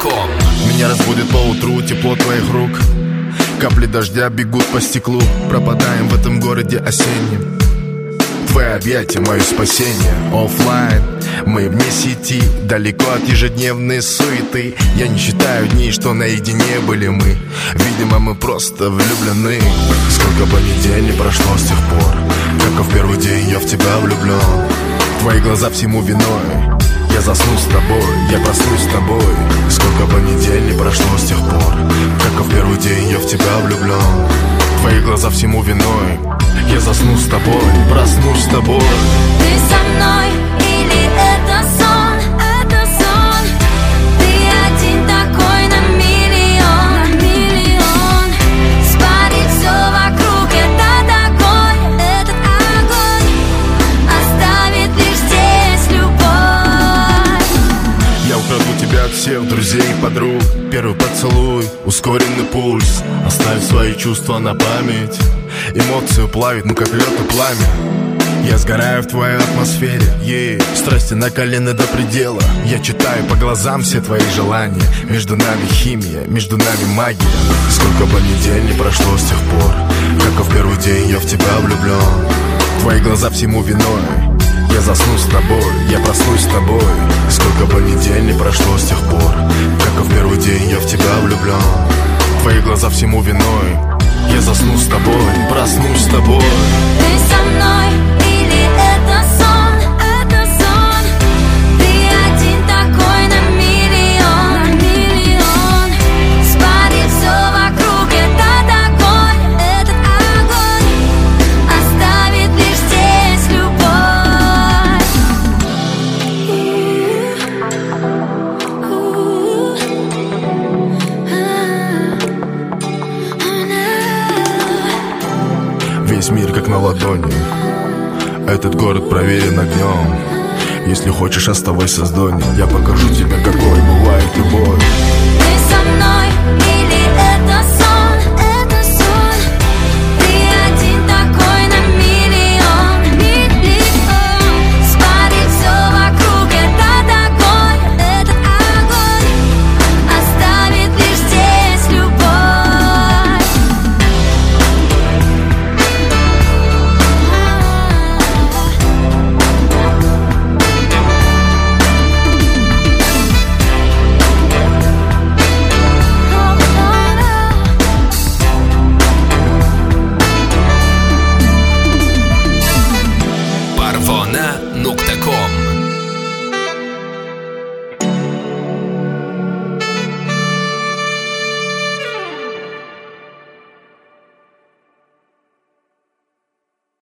Parvona.com. Меня разбудит поутру тепло твоих рук. Капли дождя бегут по стеклу. Пропадаем в этом городе осеннем. Твои объятия, мое спасение. Оффлайн, мы вне сети, далеко от ежедневной суеты. Я не считаю дней, что наедине были мы. Видимо, мы просто влюблены. Сколько бы недель не прошло с тех пор, как в первый день я в тебя влюблен. Твои глаза всему виной. Я засну с тобой, я проснусь с тобой. Сколько бы недель не прошло с тех пор, как в первый день я в тебя влюблен. Твои глаза всему виной. Я засну с тобой, проснусь с тобой. Ты со мной или это сон? Это сон. Ты один такой на миллион, миллион. Спалить все вокруг, это такой, этот огонь оставит лишь здесь любовь. Я украду тебя от всех друзей и подруг. Первый поцелуй, ускоренный пульс. Оставь свои чувства на память. Эмоции плавит, ну как лед и пламя. Я сгораю в твоей атмосфере, страсти накалены до предела. Я читаю по глазам все твои желания. Между нами химия, между нами магия. Сколько бы недель не прошло с тех пор, как в первый день я в тебя влюблен. Твои глаза всему виной. Я засну с тобой, я проснусь с тобой. Сколько бы недель не прошло с тех пор, как в первый день я в тебя влюблен. Твои глаза всему виной. Я засну с тобой, проснусь с тобой. Ты со мной или это сон? Это сон. Ты один такой на миллион, миллион. Спалить все вокруг, это такой, этот огонь оставит лишь здесь любовь. Весь мир как на ладони. Этот город проверен огнем. Если хочешь, оставайся с Донни. Я покажу тебе, какой бывает любовь. Ты со мной или это сон? Это сон. Ты один такой на миллион, миллион. Спалить все вокруг, это такой, этот огонь оставит лишь здесь любовь. Parvona.com.